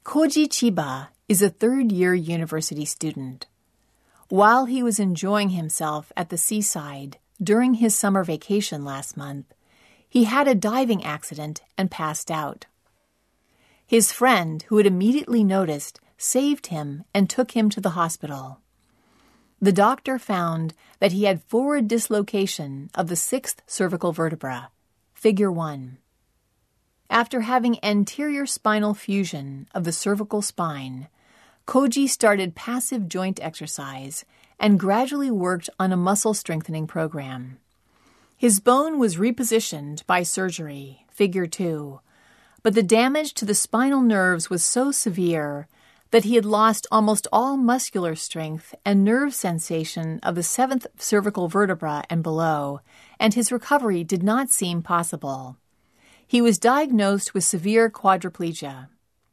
Koji Chiba is a third-year university student. While he was enjoying himself at the seaside during his summer vacation last month, he had a diving accident and passed out. His friend, who had immediately noticed, saved him and took him to the hospital. The doctor found that he had forward dislocation of the 6th cervical vertebra, figure 1. After having anterior spinal fusion of the cervical spine, Koji started passive joint exercise and gradually worked on a muscle strengthening program. His bone was repositioned by surgery, figure 2, but the damage to the spinal nerves was so severe that he had lost almost all muscular strength and nerve sensation of the 7th cervical vertebra and below, and his recovery did not seem possible. He was diagnosed with severe quadriplegia.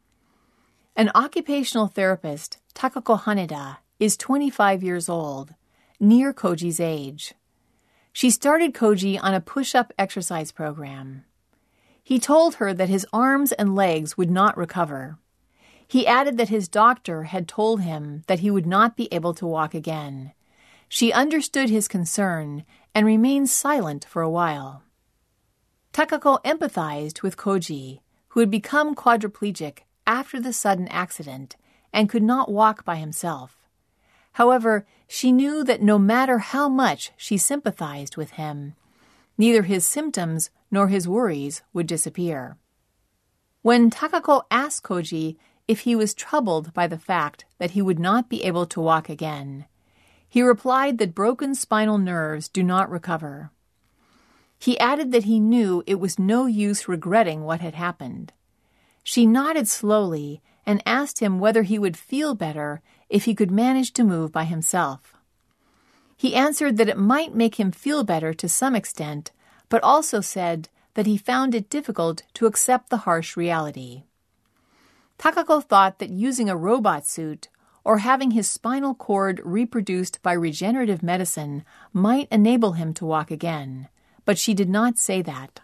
An occupational therapist, Takako Haneda, is 25 years old, near Koji's age. She started Koji on a push-up exercise program. He told her that his arms and legs would not recover. He added that his doctor had told him that he would not be able to walk again. She understood his concern and remained silent for a while. Takako empathized with Koji, who had become quadriplegic after the sudden accident and could not walk by himself. However, she knew that no matter how much she sympathized with him, neither his symptoms nor his worries would disappear. When Takako asked Koji if he was troubled by the fact that he would not be able to walk again, he replied that broken spinal nerves do not recover. He added that he knew it was no use regretting what had happened. She nodded slowly and asked him whether he would feel better if he could manage to move by himself. He answered that it might make him feel better to some extent, but also said that he found it difficult to accept the harsh reality. Takako thought that using a robot suit or having his spinal cord reproduced by regenerative medicine might enable him to walk again, but she did not say that.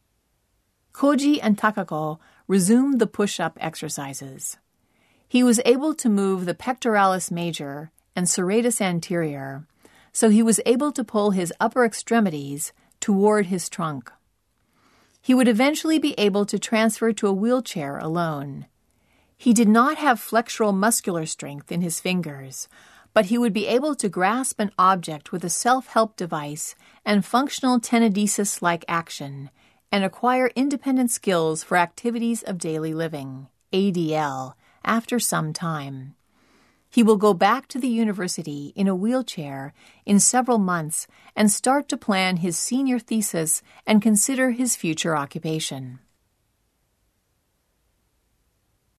Koji and Takako resumed the push-up exercises. He was able to move the pectoralis major and serratus anterior, so he was able to pull his upper extremities toward his trunk. He would eventually be able to transfer to a wheelchair alone. He did not have flexural muscular strength in his fingers, but he would be able to grasp an object with a self-help device and functional tenodesis-like action, and acquire independent skills for activities of daily living, ADL, after some time. He will go back to the university in a wheelchair in several months and start to plan his senior thesis and consider his future occupation.